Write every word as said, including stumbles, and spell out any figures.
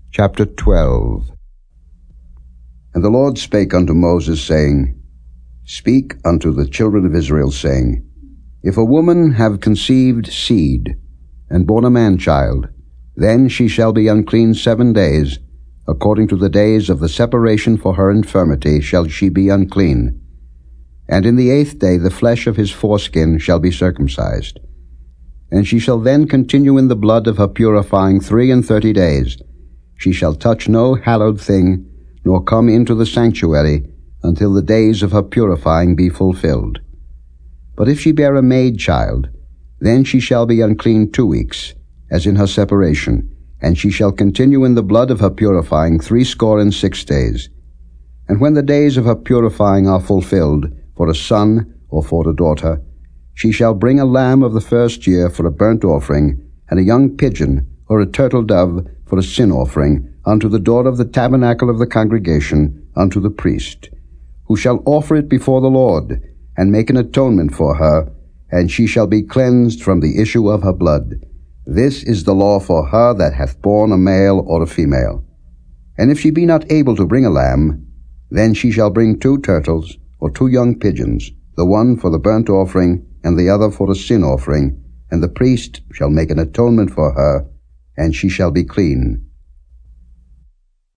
Chapter twelve. And the Lord spake unto Moses, saying, Speak unto the children of Israel, saying, If a woman have conceived seed, and born a man-child, then she shall be unclean seven days. According to the days of the separation for her infirmity shall she be unclean. And in the eighth day the flesh of his foreskin shall be circumcised. And she shall then continue in the blood of her purifying three and thirty days. She shall touch no hallowed thing, nor come into the sanctuary, until the days of her purifying be fulfilled. But if she bear a maid child, then she shall be unclean two weeks, as in her separation, and she shall continue in the blood of her purifying threescore and six days. And when the days of her purifying are fulfilled, for a son or for a daughter, she shall bring a lamb of the first year for a burnt offering, and a young pigeon or a turtle dove for a sin offering, unto the door of the tabernacle of the congregation, unto the priest, who shall offer it before the Lord, and make an atonement for her, and she shall be cleansed from the issue of her blood. This is the law for her that hath borne a male or a female. And if she be not able to bring a lamb, then she shall bring two turtles, or two young pigeons, the one for the burnt offering, and the other for a sin offering, and the priest shall make an atonement for her, and she shall be clean.